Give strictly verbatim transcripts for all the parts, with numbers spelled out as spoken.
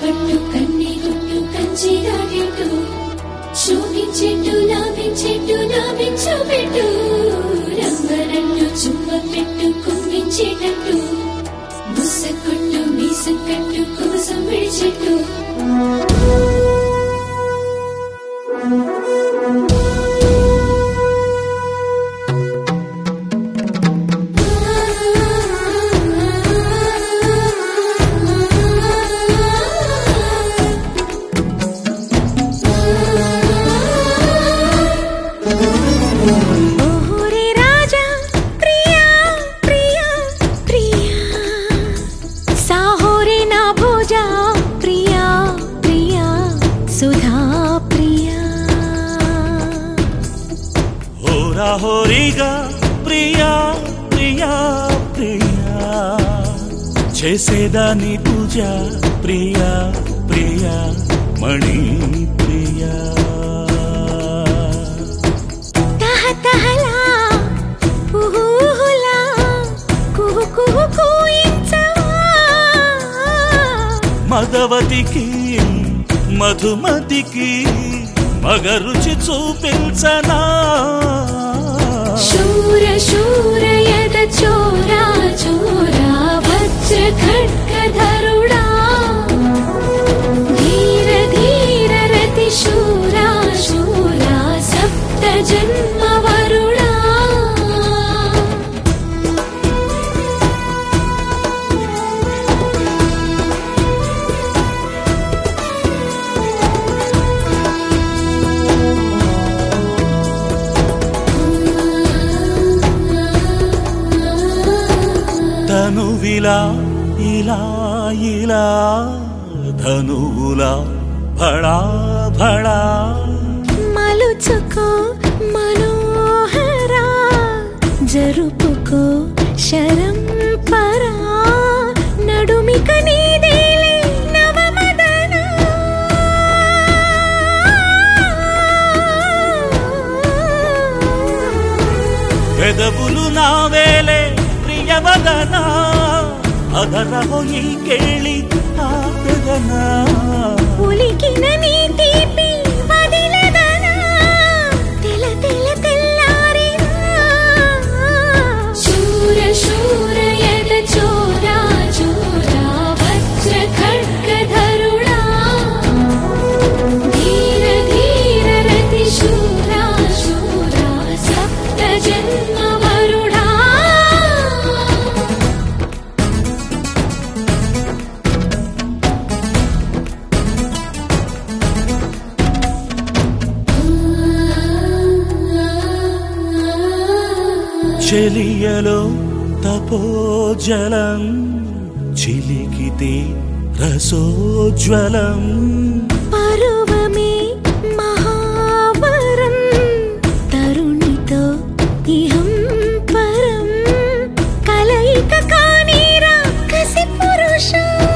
పట్టు కన్ని గుట్టు కంచి దాటెట్టు శోభించెట్టు లాభించెట్టు లాభించు పెట్టు రంగరంటు చుమ్మ పెట్టు కుంగించేటట్టు ముస్స కొట్టు మీస కట్టు కుమసం విడిచెట్టు హోరీగా ప్రియా ప్రియా ప్రియా చేసేదాని పూజ ప్రియా ప్రియా మణి ప్రియా తహతహలా ఊహులా కుహు కుహు కూయించవా మదవతికి మధుమతికి మగరుచి చూపించనా శూర శూర యద చోరా చోరా వజ్ర ఖడ్గధరుడా ధీర ధీర రతి శూరా శూరా సప్త జన్మ వరుడా ధనువిలా ఇలా ఇలా ధనువులా భళా భళా మలుచుకో మనోహరా జరుపుకో శరం పరా నడుమిక నీదేలే నవమదన పెదవులు నావేలే ప్రియవదనా అదరహో ఈ కేళి ఆపెదనా ఉలికిన నీ తీపి వదిలదనా తెల తెల తెల్లారినా శూర శూర యద చోరా చోరా వజ్ర ఖడ్గధరుడా ధీర ధీర రతి శూరా శూరా సప్త జన్మ వరుడా చెలియలో తపోజలం చిలికితే రసోజ్వలం పరువమే మహావరం తరుణితో ఇహం పరం కలయిక కానీరా కసి పురుష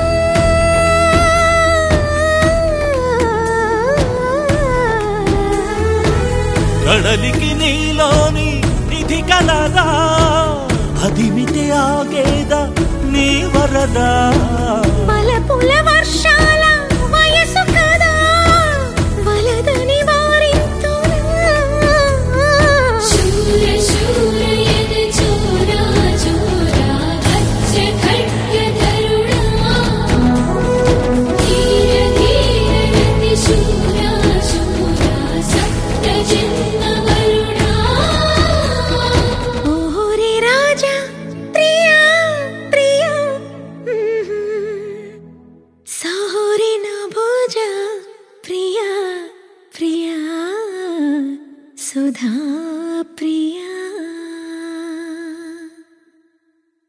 కడలికి నీలోని నిధి కలదా అదిమితే ఆగేద నీ వరదా బలపుల వర్షాల వయసు కదా వలదని వారింతునా శూర శూర యద చోరా చోరా వజ్ర ఖడ్గధరుడా ధీర ధీర రతి శూరా శూరా సప్త జన్మ